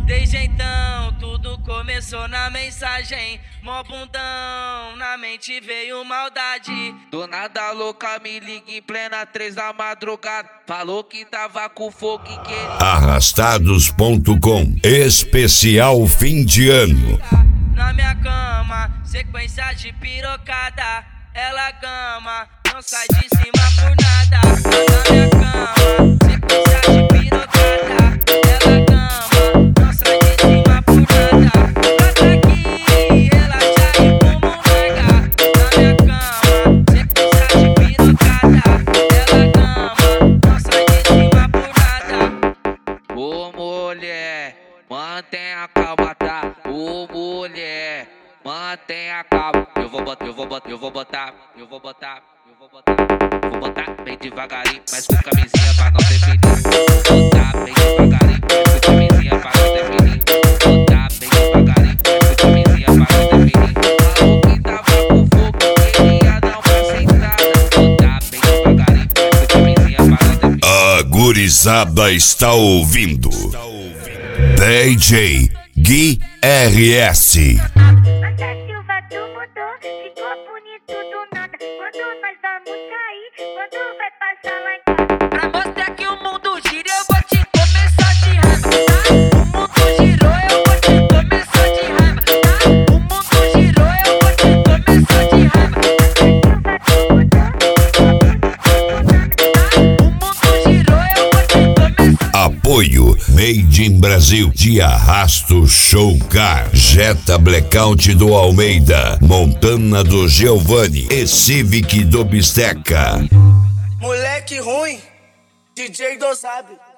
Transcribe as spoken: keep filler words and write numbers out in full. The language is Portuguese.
Desde então tudo começou na mensagem. Mó bundão, na mente veio maldade. Do nada louca me liga em plena três da madrugada. Falou que tava com fogo e queria Arrastados ponto com especial fim de ano. Na minha cama, sequência de pirocada. Ela gama, não sai de cima por nada. Na minha cama, sequência de pirocada. Ela gama, não sai de cima por nada. Bota aqui, relaxa e como larga. Na minha cama, sequência de pirocada. Ela gama, não sai de cima por nada. Ô mulher, mantenha a calma, tá? Ô mulher, mantenha a calma. Eu vou botar, eu vou botar, eu vou botar, eu vou botar, eu vou botar. Vou botar bem devagarinho, mas com camisinha pra não ter perigo. Vou botar bem devagarinho, mas com camisinha pra não ter perigo. Vou botar bem devagarinho, mas com camisinha pra não ter perigo. Falou que tava com fogo, queria dar uma sentada. Vou botar bem devagarinho, mas com camisinha pra não ter perigo. A gurizada está ouvindo D J Gui R S. Nossa Silva tu mudou, ficou bonito do nada. Quando nós vamos sair, quando vai passar lá em casa. Pra mostrar que o mundo gira, eu vou te começar de raiva, tá? O mundo girou, eu vou te começar de raiva, tá? O mundo girou, eu vou te começar de raiva. Silva tu mudou, ficou bonito do nada. O mundo girou, eu vou te começar. Apoio Made in Brasil de Arrasto Show Car, Jetta Blackout do Almeida, Montana do Giovanni e Civic do Bisteca. Moleque ruim, D J do sabe.